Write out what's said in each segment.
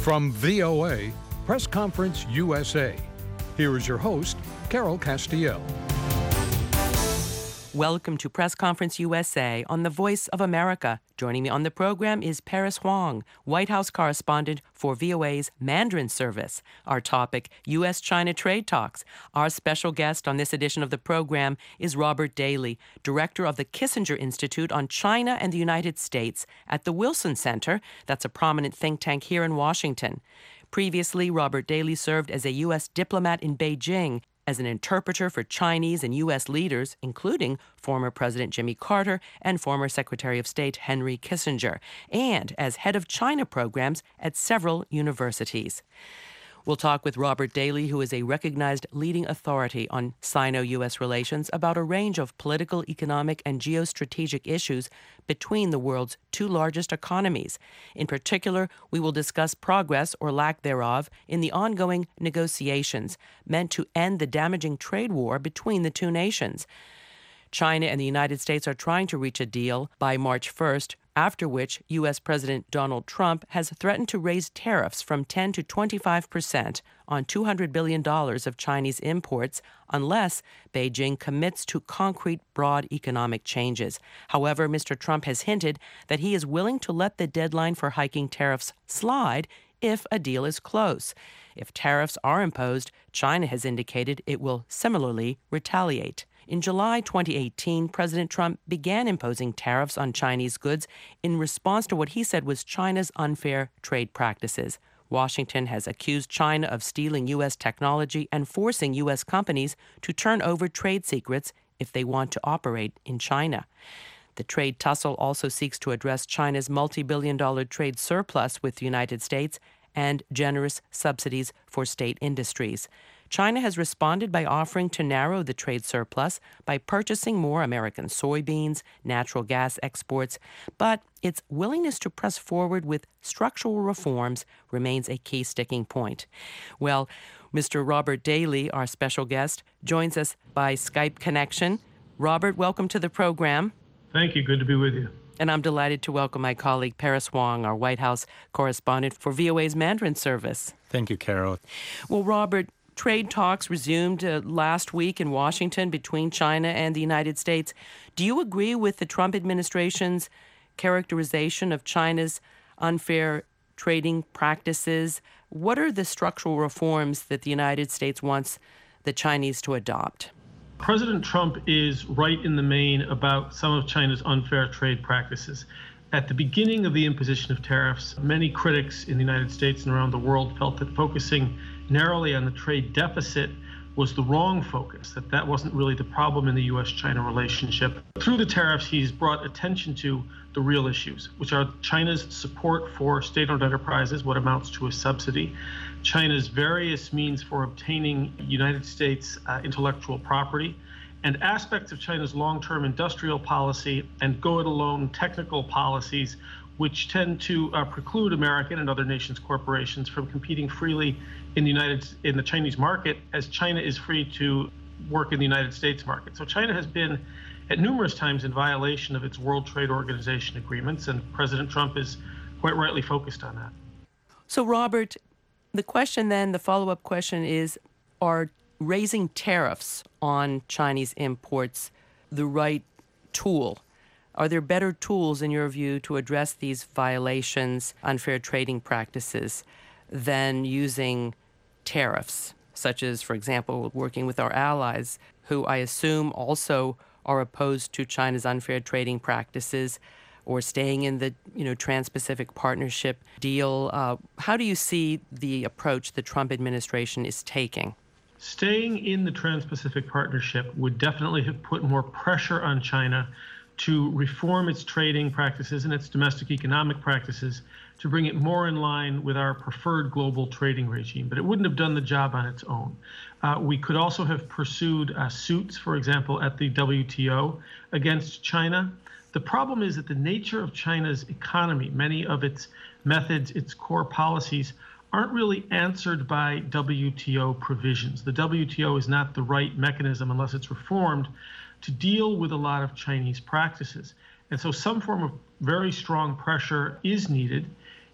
From VOA, Press Conference USA, here is your host, Carol Castiel. Welcome to Press Conference USA on the Voice of America. Joining me on the program is Paris Huang, White House correspondent for VOA's Mandarin service. Our topic, U.S.-China trade talks. Our special guest on this edition of the program is Robert Daly, director of the Kissinger Institute on China and the United States at the Wilson Center. That's a prominent think tank here in Washington. Previously, Robert Daly served as a U.S. diplomat in Beijing, as an interpreter for Chinese and U.S. leaders, including former President Jimmy Carter and former Secretary of State Henry Kissinger, and as head of China programs at several universities. We'll talk with Robert Daly, who is a recognized leading authority on Sino-U.S. relations, about a range of political, economic, and geostrategic issues between the world's two largest economies. In particular, we will discuss progress or lack thereof in the ongoing negotiations meant to end the damaging trade war between the two nations. China and the United States are trying to reach a deal by March 1st, after which U.S. President Donald Trump has threatened to raise tariffs from 10 to 25% on $200 billion of Chinese imports unless Beijing commits to concrete, broad economic changes. However, Mr. Trump has hinted that he is willing to let the deadline for hiking tariffs slide if a deal is close. If tariffs are imposed, China has indicated it will similarly retaliate. In July 2018, President Trump began imposing tariffs on Chinese goods in response to what he said was China's unfair trade practices. Washington has accused China of stealing U.S. technology and forcing U.S. companies to turn over trade secrets if they want to operate in China. The trade tussle also seeks to address China's multi-billion-dollar trade surplus with the United States and generous subsidies for state industries. China has responded by offering to narrow the trade surplus by purchasing more American soybeans, natural gas exports, but its willingness to press forward with structural reforms remains a key sticking point. Well, Mr. Robert Daly, our special guest, joins us by Skype connection. Robert, welcome to the program. Thank you. Good to be with you. And I'm delighted to welcome my colleague Paris Huang, our White House correspondent for VOA's Mandarin service. Thank you, Carol. Well, Robert, trade talks resumed last week in Washington between China and the United States. Do you agree with the Trump administration's characterization of China's unfair trading practices? What are the structural reforms that the United States wants the Chinese to adopt? President Trump is right in the main about some of China's unfair trade practices. At the beginning of the imposition of tariffs, many critics in the United States and around the world felt that focusing narrowly on the trade deficit was the wrong focus, that wasn't really the problem in the U.S.-China relationship. Through the tariffs, he's brought attention to the real issues, which are China's support for state-owned enterprises, what amounts to a subsidy, China's various means for obtaining United States intellectual property, and aspects of China's long-term industrial policy and go-it-alone technical policies, which tend to preclude American and other nations' corporations from competing freely in the Chinese market, as China is free to work in the United States market. So China has been at numerous times in violation of its World Trade Organization agreements, and President Trump is quite rightly focused on that. So, Robert, the follow-up question is, are raising tariffs on Chinese imports the right tool? Are there better tools, in your view, to address these violations, unfair trading practices, than using tariffs, such as, for example, working with our allies, who I assume also are opposed to China's unfair trading practices, or staying in the Trans-Pacific Partnership deal? How do you see the approach the Trump administration is taking? Staying in the Trans-Pacific Partnership would definitely have put more pressure on China to reform its trading practices and its domestic economic practices to bring it more in line with our preferred global trading regime. But it wouldn't have done the job on its own. We could also have pursued suits, for example, at the WTO against China. The problem is that the nature of China's economy, many of its methods, its core policies, aren't really answered by WTO provisions. The WTO is not the right mechanism, unless it's reformed, to deal with a lot of Chinese practices. And so some form of very strong pressure is needed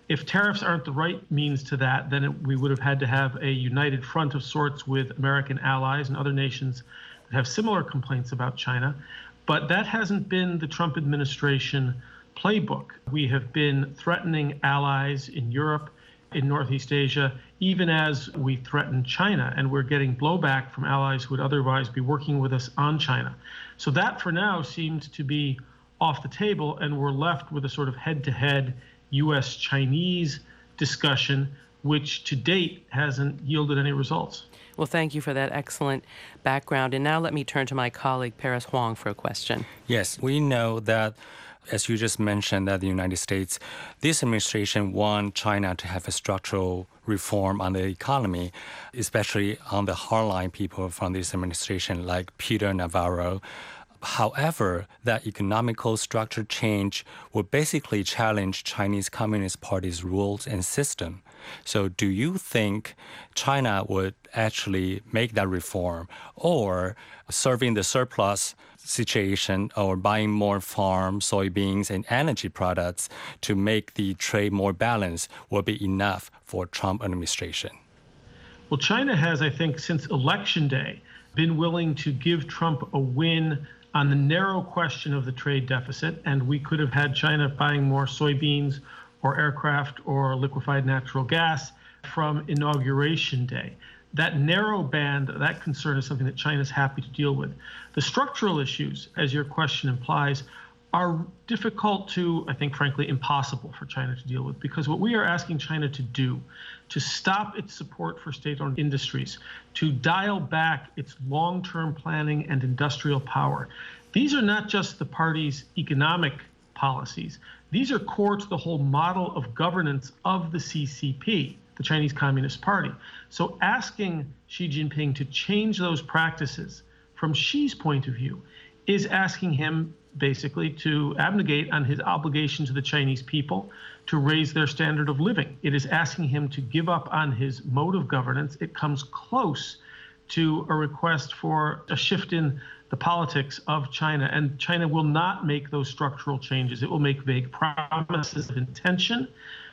If tariffs aren't the right means to that, then we would have had to have a united front of sorts with American allies and other nations that have similar complaints about China. But that hasn't been the Trump administration playbook. We have been threatening allies in Europe, in Northeast Asia, even as we threaten China, and we're getting blowback from allies who would otherwise be working with us on China. So that for now seems to be off the table, and we're left with a sort of head-to-head U.S.-Chinese discussion, which to date hasn't yielded any results. Well, thank you for that excellent background. And now let me turn to my colleague, Paris Huang, for a question. Yes, we know that, as you just mentioned, that the United States, this administration want China to have a structural reform on the economy, especially on the hardline people from this administration like Peter Navarro. However, that economical structure change would basically challenge Chinese Communist Party's rules and system. So do you think China would actually make that reform, or serving the surplus situation or buying more farm, soybeans, and energy products to make the trade more balanced will be enough for Trump administration? Well, China has, I think, since Election Day, been willing to give Trump a win on the narrow question of the trade deficit, and we could have had China buying more soybeans or aircraft or liquefied natural gas from Inauguration Day. That narrow band, that concern is something that China is happy to deal with. The structural issues, as your question implies, are difficult to, I think, frankly, impossible for China to deal with, because what we are asking China to do, to stop its support for state-owned industries, to dial back its long-term planning and industrial power. These are not just the party's economic policies. These are core to the whole model of governance of the CCP, the Chinese Communist Party. So asking Xi Jinping to change those practices from Xi's point of view is asking him basically to abnegate on his obligation to the Chinese people to raise their standard of living. It is asking him to give up on his mode of governance. It comes close to a request for a shift in the politics of China, and China will not make those structural changes. It will make vague promises of intention.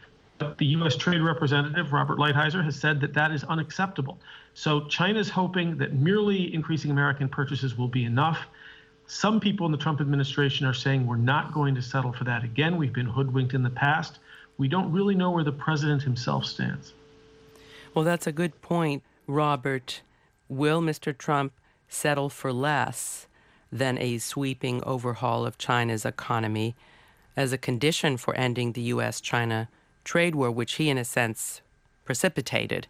But the U.S. Trade Representative, Robert Lighthizer, has said that that is unacceptable. So China's hoping that merely increasing American purchases will be enough. Some people in the Trump administration are saying we're not going to settle for that again. We've been hoodwinked in the past. We don't really know where the president himself stands. Well, that's a good point, Robert. Will Mr. Trump settle for less than a sweeping overhaul of China's economy as a condition for ending the U.S.-China trade war, which he, in a sense, precipitated?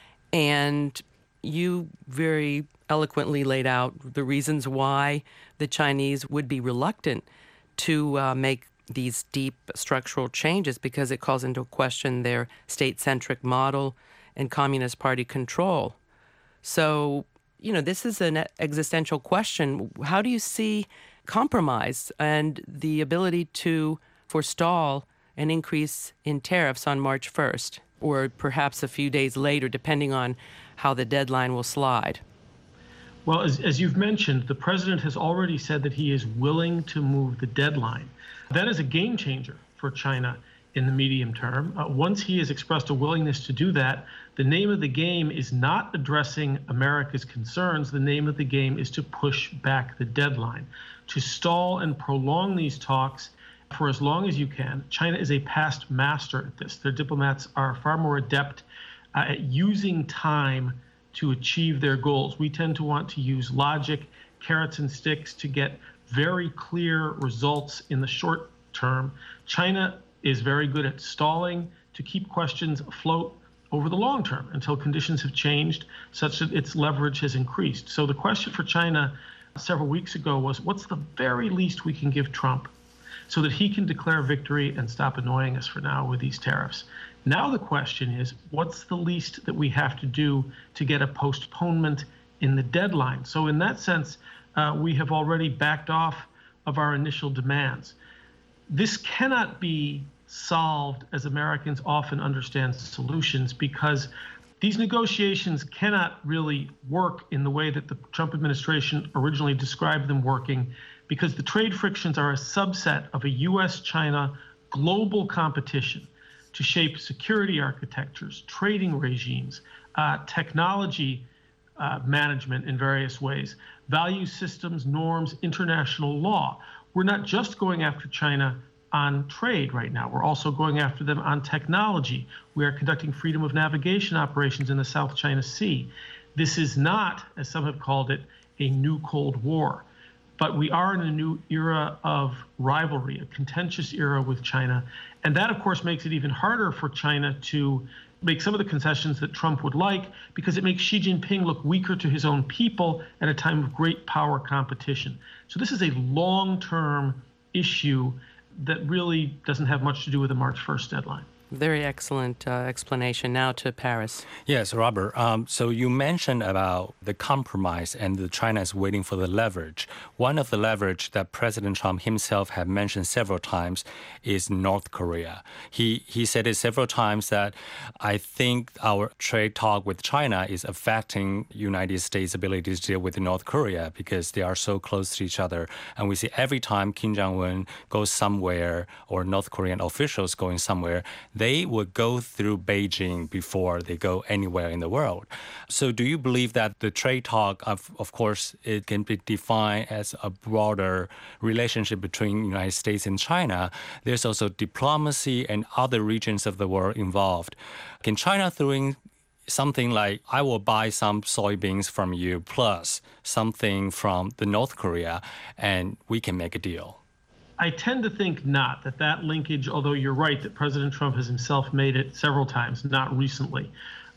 And you very eloquently laid out the reasons why the Chinese would be reluctant to make these deep structural changes, because it calls into question their state-centric model and Communist Party control. So, this is an existential question. How do you see compromise and the ability to forestall an increase in tariffs on March 1st, or perhaps a few days later, depending on how the deadline will slide? Well, as you've mentioned, the president has already said that he is willing to move the deadline. That is a game changer for China in the medium term. Once he has expressed a willingness to do that, the name of the game is not addressing America's concerns. The name of the game is to push back the deadline, to stall and prolong these talks for as long as you can. China is a past master at this. Their diplomats are far more adept at using time to achieve their goals. We tend to want to use logic, carrots and sticks to get very clear results in the short term. China is very good at stalling to keep questions afloat over the long term until conditions have changed such that its leverage has increased. So the question for China several weeks ago was, what's the very least we can give Trump so that he can declare victory and stop annoying us for now with these tariffs? Now the question is, what's the least that we have to do to get a postponement in the deadline? So in that sense, we have already backed off of our initial demands. This cannot be solved as Americans often understand solutions, because these negotiations cannot really work in the way that the Trump administration originally described them working, because the trade frictions are a subset of a U.S.-China global competition. to shape security architectures, trading regimes, technology management in various ways, value systems, norms, international law. We're not just going after China on trade right now. We're also going after them on technology. We are conducting freedom of navigation operations in the South China Sea. This is not, as some have called it, a new Cold War. But we are in a new era of rivalry, a contentious era with China. And that, of course, makes it even harder for China to make some of the concessions that Trump would like, because it makes Xi Jinping look weaker to his own people at a time of great power competition. So this is a long-term issue that really doesn't have much to do with the March 1st deadline. Very excellent explanation. Now to Paris. Yes, Robert. So you mentioned about the compromise and that China is waiting for the leverage. One of the leverage that President Trump himself had mentioned several times is North Korea. He said it several times that I think our trade talk with China is affecting United States' ability to deal with North Korea because they are so close to each other. And we see every time Kim Jong-un goes somewhere or North Korean officials going somewhere, they would go through Beijing before they go anywhere in the world. So do you believe that the trade talk, of course, it can be defined as a broader relationship between the United States and China? There's also diplomacy and other regions of the world involved. Can China throw in something like, I will buy some soybeans from you plus something from the North Korea and we can make a deal? I tend to think not, that linkage, although you're right that President Trump has himself made it several times, not recently.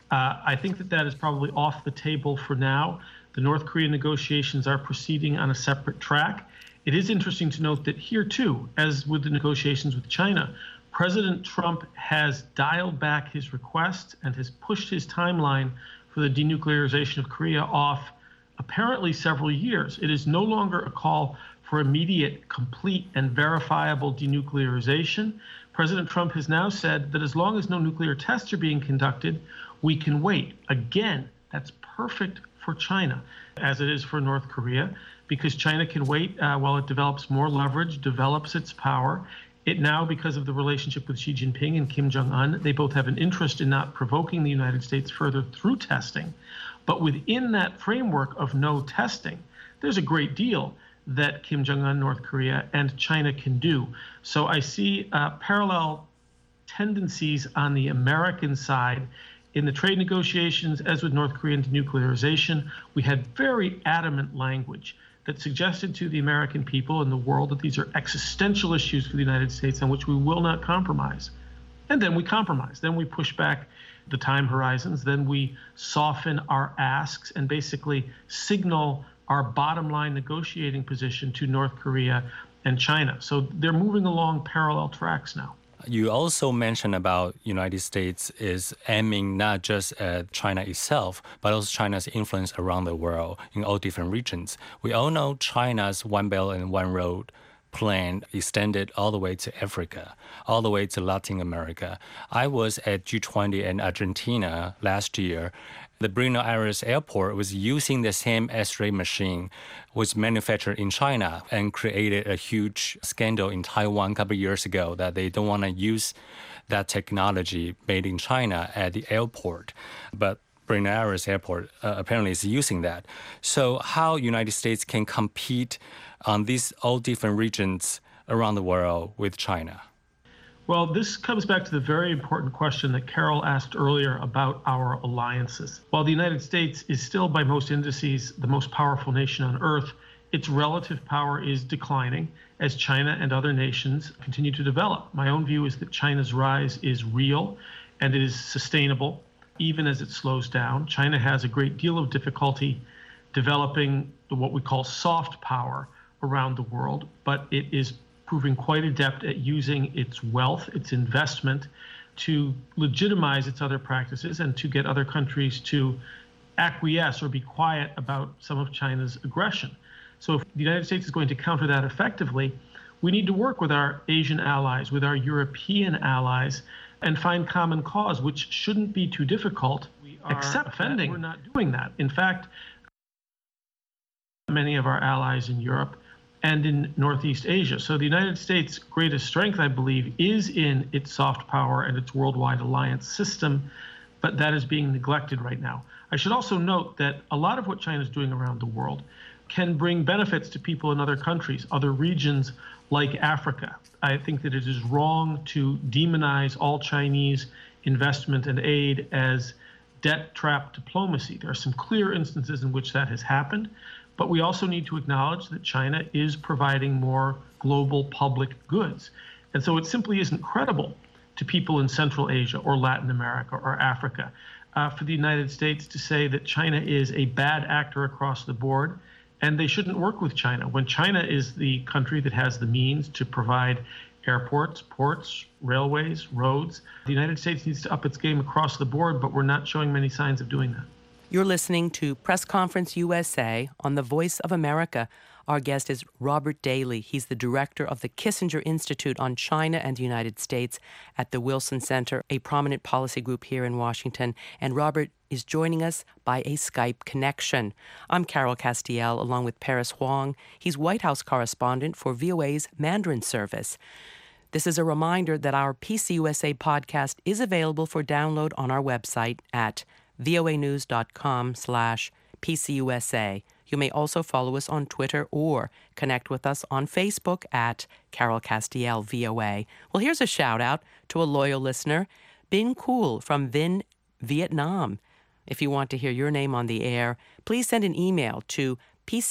I think that is probably off the table for now. The North Korean negotiations are proceeding on a separate track. It is interesting to note that here too, as with the negotiations with China, President Trump has dialed back his request and has pushed his timeline for the denuclearization of Korea off apparently several years. It is no longer a call for immediate, complete, and verifiable denuclearization. President Trump has now said that as long as no nuclear tests are being conducted, we can wait. Again, that's perfect for China, as it is for North Korea, because China can wait while it develops more leverage, develops its power. It now, because of the relationship with Xi Jinping and Kim Jong-un, they both have an interest in not provoking the United States further through testing. But within that framework of no testing, there's a great deal that Kim Jong-un, North Korea, and China can do. So I see parallel tendencies on the American side. In the trade negotiations, as with North Korean denuclearization, we had very adamant language that suggested to the American people and the world that these are existential issues for the United States on which we will not compromise. And then we compromise. Then we push back the time horizons. Then we soften our asks and basically signal our bottom line negotiating position to North Korea and China. So they're moving along parallel tracks now. You also mentioned about United States is aiming not just at China itself, but also China's influence around the world in all different regions. We all know China's One Belt and One Road plan extended all the way to Africa, all the way to Latin America. I was at G20 in Argentina last year. The Buenos Aires airport was using the same X-ray machine, was manufactured in China, and created a huge scandal in Taiwan a couple of years ago that they don't want to use that technology made in China at the airport. But Buenos Aires airport apparently is using that. So how United States can compete on these all different regions around the world with China? Well, this comes back to the very important question that Carol asked earlier about our alliances. While the United States is still, by most indices, the most powerful nation on earth, its relative power is declining as China and other nations continue to develop. My own view is that China's rise is real and it is sustainable, even as it slows down. China has a great deal of difficulty developing what we call soft power around the world, but it is proving quite adept at using its wealth, its investment, to legitimize its other practices and to get other countries to acquiesce or be quiet about some of China's aggression. So if the United States is going to counter that effectively, we need to work with our Asian allies, with our European allies, and find common cause, which shouldn't be too difficult, except defending. We're not doing that. In fact, many of our allies in Europe and in Northeast Asia. So the United States' greatest strength, I believe, is in its soft power and its worldwide alliance system, but that is being neglected right now. I should also note that a lot of what China is doing around the world can bring benefits to people in other countries, other regions like Africa. I think that it is wrong to demonize all Chinese investment and aid as debt trap diplomacy. There are some clear instances in which that has happened, but we also need to acknowledge that China is providing more global public goods. And so it simply isn't credible to people in Central Asia or Latin America or Africa for the United States to say that China is a bad actor across the board and they shouldn't work with China, when China is the country that has the means to provide airports, ports, railways, roads. The United States needs to up its game across the board, but we're not showing many signs of doing that. You're listening to Press Conference USA on the Voice of America. Our guest is Robert Daly. He's the director of the Kissinger Institute on China and the United States at the Wilson Center, a prominent policy group here in Washington. And Robert is joining us by a Skype connection. I'm Carol Castiel, along with Paris Huang. He's White House correspondent for VOA's Mandarin service. This is a reminder that our PCUSA podcast is available for download on our website at voanews.com/PCUSA. You may also follow us on Twitter or connect with us on Facebook at Carol Castiel VOA. Well, here's a shout out to a loyal listener, Bin Cool from Vinh, Vietnam. If you want to hear your name on the air, please send an email to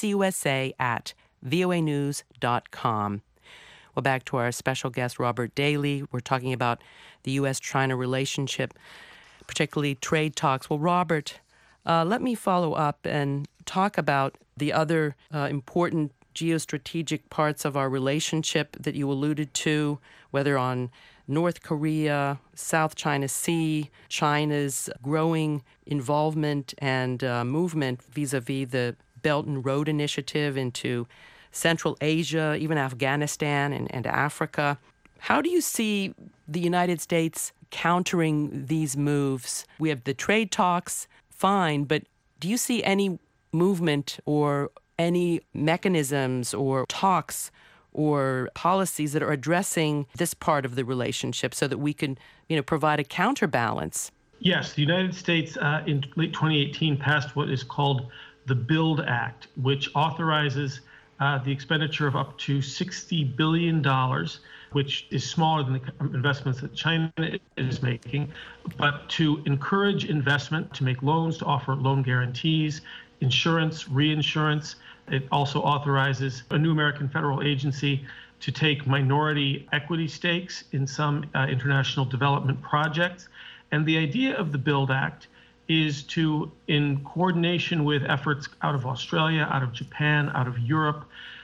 pcusa@voanews.com. Well, back to our special guest, Robert Daly. We're talking about the U.S.-China relationship, particularly trade talks. Well, Robert, let me follow up and talk about the other important geostrategic parts of our relationship that you alluded to, whether on North Korea, South China Sea, China's growing involvement and movement vis-a-vis the Belt and Road Initiative into Central Asia, even Afghanistan and Africa. How do you see the United States countering these moves? We have the trade talks, fine, but do you see any movement or any mechanisms or talks or policies that are addressing this part of the relationship so that we can, provide a counterbalance? Yes, the United States in late 2018 passed what is called the BUILD Act, which authorizes the expenditure of up to $60 billion, which is smaller than the investments that China is making, but to encourage investment, to make loans, to offer loan guarantees, insurance, reinsurance. It also authorizes a new American federal agency to take minority equity stakes in some international development projects. And the idea of the BUILD Act is to, in coordination with efforts out of Australia, out of Japan, out of Europe,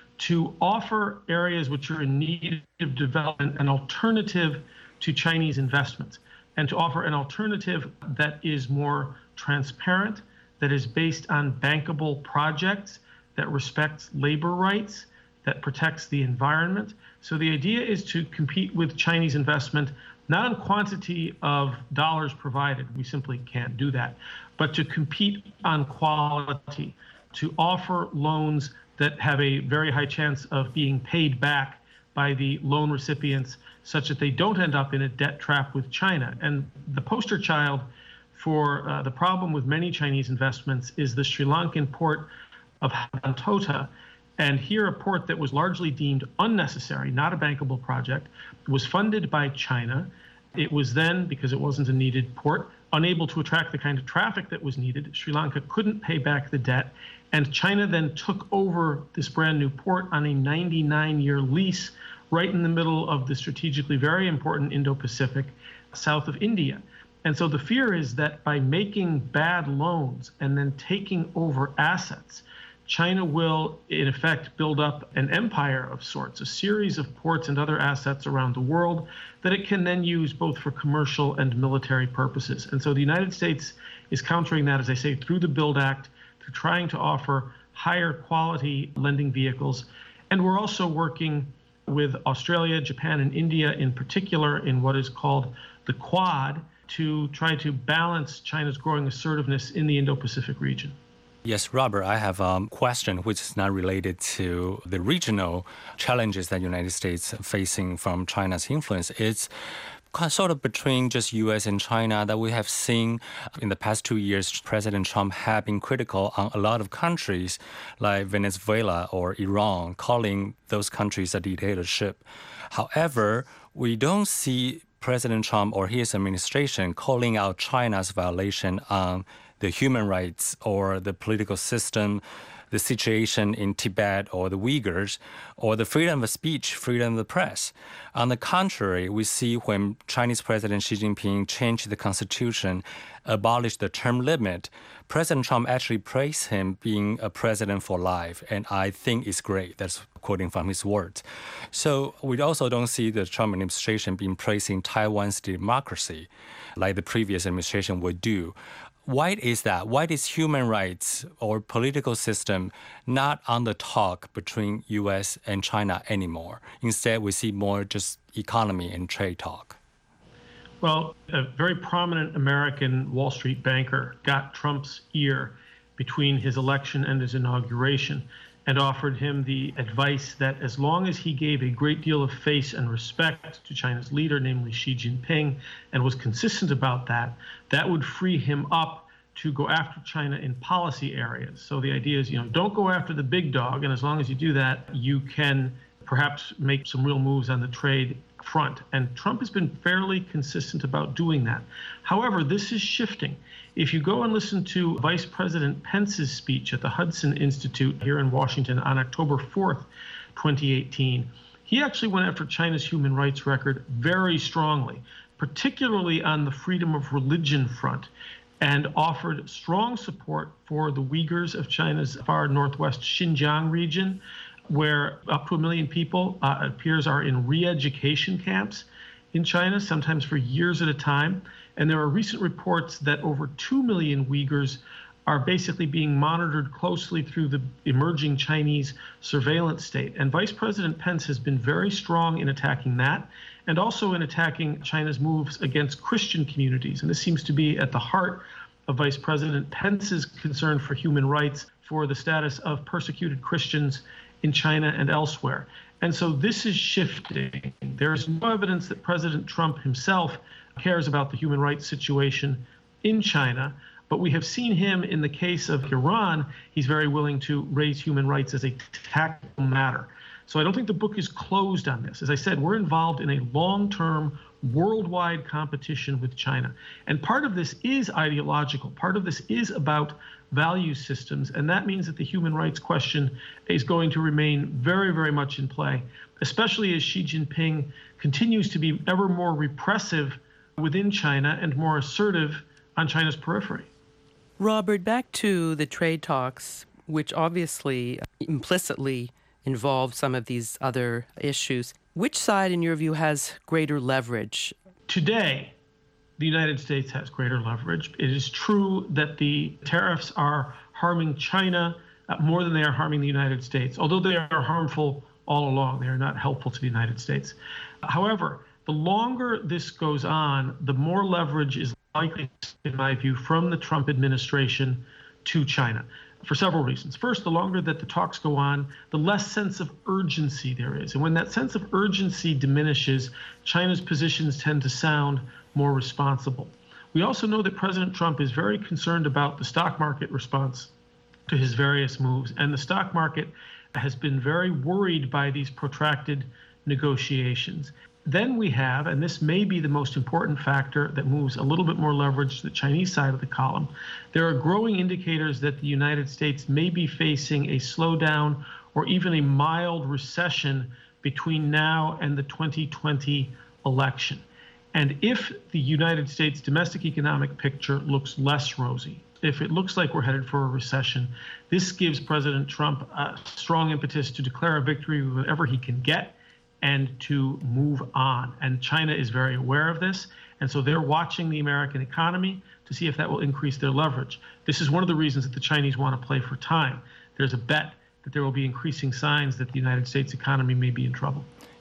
to offer areas which are in need of development an alternative to Chinese investments, and to offer an alternative that is more transparent, that is based on bankable projects, that respects labor rights, that protects the environment. So the idea is to compete with Chinese investment, not on quantity of dollars provided, we simply can't do that, but to compete on quality, to offer loans that have a very high chance of being paid back by the loan recipients such that they don't end up in a debt trap with China. And the poster child for the problem with many Chinese investments is the Sri Lankan port of Hambantota. And here, a port that was largely deemed unnecessary, not a bankable project, was funded by China. It was then, because it wasn't a needed port, unable to attract the kind of traffic that was needed. Sri Lanka couldn't pay back the debt. And China then took over this brand new port on a 99-year lease right in the middle of the strategically very important Indo-Pacific south of India. And so the fear is that by making bad loans and then taking over assets, China will, in effect, build up an empire of sorts, a series of ports and other assets around the world that it can then use both for commercial and military purposes. And so the United States is countering that, as I say, through the BUILD Act, through trying to offer higher quality lending vehicles. And we're also working with Australia, Japan, and India in particular in what is called the Quad to try to balance China's growing assertiveness in the Indo-Pacific region. Yes, Robert, I have a question which is not related to the regional challenges that the United States are facing from China's influence. It's sort of between just U.S. and China that we have seen in the past 2 years, President Trump have been critical on a lot of countries like Venezuela or Iran, calling those countries a dictatorship. However, we don't see President Trump or his administration calling out China's violation on the human rights or the political system, the situation in Tibet or the Uyghurs, or the freedom of speech, freedom of the press. On the contrary, we see when Chinese President Xi Jinping changed the constitution, abolished the term limit, President Trump actually praised him being a president for life, and I think it's great. That's quoting from his words. So we also don't see the Trump administration being praising Taiwan's democracy like the previous administration would do. Why is that? Why is human rights or political system not on the talk between U.S. and China anymore? Instead, we see more just economy and trade talk. Well, a very prominent American Wall Street banker got Trump's ear between his election and his inauguration and offered him the advice that as long as he gave a great deal of face and respect to China's leader, namely Xi Jinping, and was consistent about that, that would free him up to go after China in policy areas. So the idea is, don't go after the big dog, and as long as you do that, you can perhaps make some real moves on the trade front. And Trump has been fairly consistent about doing that. However, this is shifting. If you go and listen to Vice President Pence's speech at the Hudson Institute here in Washington on October 4th, 2018, he actually went after China's human rights record very strongly, particularly on the freedom of religion front, and offered strong support for the Uyghurs of China's far northwest Xinjiang region, where up to 1 million people, it appears, are in re-education camps in China, sometimes for years at a time. And there are recent reports that over 2 million Uyghurs are basically being monitored closely through the emerging Chinese surveillance state. And Vice President Pence has been very strong in attacking that, and also in attacking China's moves against Christian communities. And this seems to be at the heart of Vice President Pence's concern for human rights, for the status of persecuted Christians in China and elsewhere. And so this is shifting. There is no evidence that President Trump himself cares about the human rights situation in China, but we have seen him in the case of Iran. He's very willing to raise human rights as a tactical matter. So I don't think the book is closed on this. As I said, we're involved in a long-term worldwide competition with China. And part of this is ideological. Part of this is about value systems. And that means that the human rights question is going to remain very, very much in play, especially as Xi Jinping continues to be ever more repressive within China and more assertive on China's periphery. Robert, back to the trade talks, which obviously implicitly involve some of these other issues. Which side, in your view, has greater leverage? Today, the United States has greater leverage. It is true that the tariffs are harming China more than they are harming the United States, although they are harmful all along. They are not helpful to the United States. However, the longer this goes on, the more leverage is likely, in my view, from the Trump administration to China, for several reasons. First, the longer that the talks go on, the less sense of urgency there is. And when that sense of urgency diminishes, China's positions tend to sound more responsible. We also know that President Trump is very concerned about the stock market response to his various moves. And the stock market has been very worried by these protracted negotiations. Then we have, and this may be the most important factor that moves a little bit more leverage to the Chinese side of the column, there are growing indicators that the United States may be facing a slowdown or even a mild recession between now and the 2020 election. And if the United States domestic economic picture looks less rosy, if it looks like we're headed for a recession, this gives President Trump a strong impetus to declare a victory whenever he can get and to move on. And China is very aware of this. And so they're watching the American economy to see if that will increase their leverage. This is one of the reasons that the Chinese want to play for time. There's a bet that there will be increasing signs that the United States economy may be in trouble.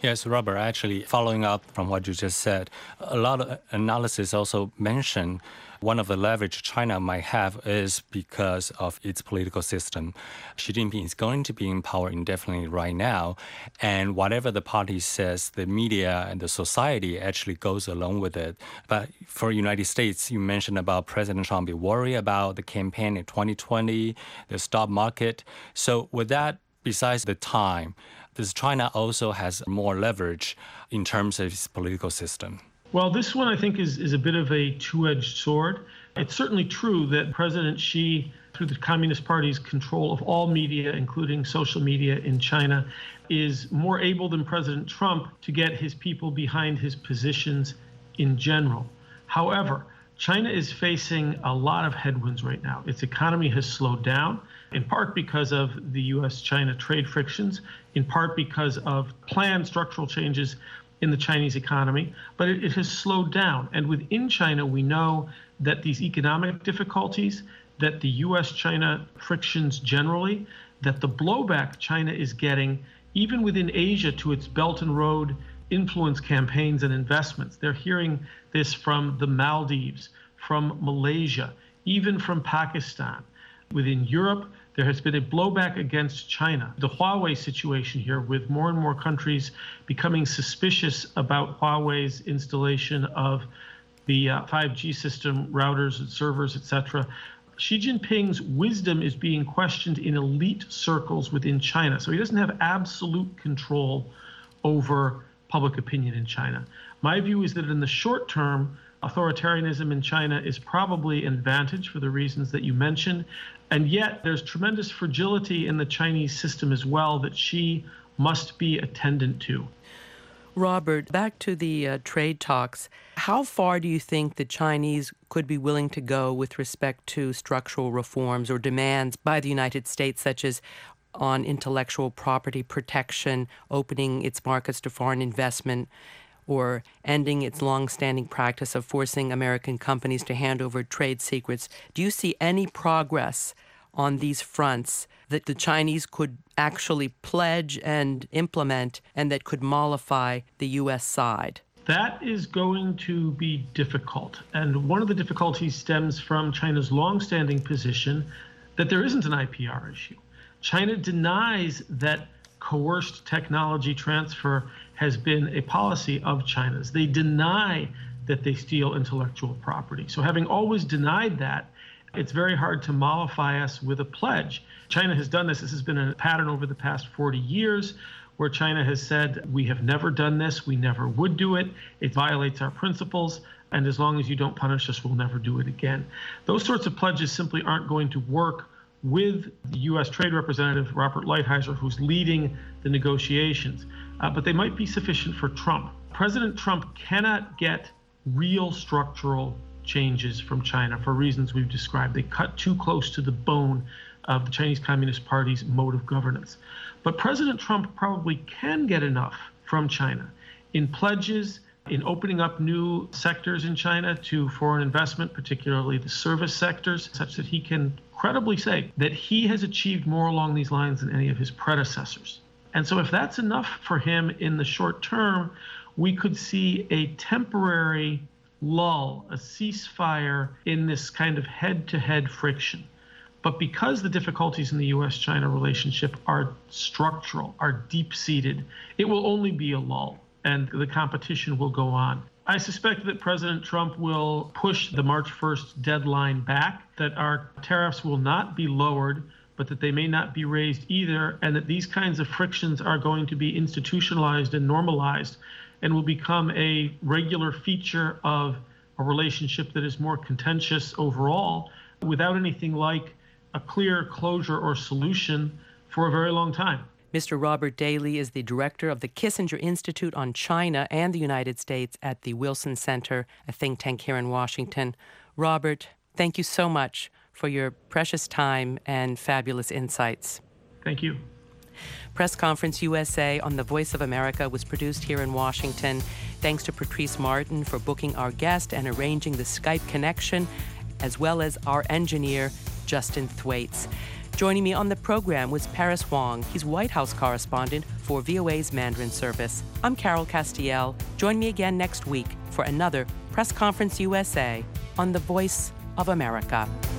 Yes, Robert, actually, following up from what you just said, a lot of analysis also mention one of the leverage China might have is because of its political system. Xi Jinping is going to be in power indefinitely right now, and whatever the party says, the media and the society actually goes along with it. But for the United States, you mentioned about President Trump be worried about the campaign in 2020, the stock market. So with that, besides the time, does China also has more leverage in terms of its political system? Well, this one I think is a bit of a two-edged sword. It's certainly true that President Xi, through the Communist Party's control of all media, including social media in China, is more able than President Trump to get his people behind his positions in general. However, China is facing a lot of headwinds right now. Its economy has slowed down, in part because of the U.S.-China trade frictions, in part because of planned structural changes in the Chinese economy, but it has slowed down. And within China, we know that these economic difficulties, that the U.S.-China frictions generally, that the blowback China is getting, even within Asia, to its Belt and Road influence campaigns and investments. They're hearing this from the Maldives, from Malaysia, even from Pakistan. Within Europe, there has been a blowback against China. The Huawei situation here, with more and more countries becoming suspicious about Huawei's installation of the 5G system, routers and servers, etc. Xi Jinping's wisdom is being questioned in elite circles within China. So he doesn't have absolute control over public opinion in China. My view is that in the short term, authoritarianism in China is probably an advantage for the reasons that you mentioned. And yet there's tremendous fragility in the Chinese system as well that Xi must be attendant to. Robert, back to the trade talks. How far do you think the Chinese could be willing to go with respect to structural reforms or demands by the United States, such as on intellectual property protection, opening its markets to foreign investment, or ending its long-standing practice of forcing American companies to hand over trade secrets? Do you see any progress on these fronts that the Chinese could actually pledge and implement and that could mollify the U.S. side? That is going to be difficult. And one of the difficulties stems from China's long-standing position that there isn't an IPR issue. China denies that coerced technology transfer has been a policy of China's. They deny that they steal intellectual property. So having always denied that, it's very hard to mollify us with a pledge. China has done this. This has been a pattern over the past 40 years where China has said, we have never done this, we never would do it, it violates our principles, and as long as you don't punish us, we'll never do it again. Those sorts of pledges simply aren't going to work with the U.S. Trade Representative Robert Lighthizer, who's leading the negotiations. But they might be sufficient for Trump. President Trump cannot get real structural changes from China for reasons we've described. They cut too close to the bone of the Chinese Communist Party's mode of governance. But President Trump probably can get enough from China in pledges, in opening up new sectors in China to foreign investment, particularly the service sectors, such that he can credibly say that he has achieved more along these lines than any of his predecessors. And so if that's enough for him in the short term, we could see a temporary lull, a ceasefire in this kind of head-to-head friction. But because the difficulties in the U.S.-China relationship are structural, are deep-seated, it will only be a lull, and the competition will go on. I suspect that President Trump will push the March 1st deadline back, that our tariffs will not be lowered, but that they may not be raised either, and that these kinds of frictions are going to be institutionalized and normalized and will become a regular feature of a relationship that is more contentious overall, without anything like a clear closure or solution for a very long time. Mr. Robert Daly is the director of the Kissinger Institute on China and the United States at the Wilson Center, a think tank here in Washington. Robert, thank you so much for your precious time and fabulous insights. Thank you. Press Conference USA on the Voice of America was produced here in Washington. Thanks to Patrice Martin for booking our guest and arranging the Skype connection, as well as our engineer, Justin Thwaites. Joining me on the program was Paris Huang. He's White House correspondent for VOA's Mandarin service. I'm Carol Castiel. Join me again next week for another Press Conference USA on the Voice of America.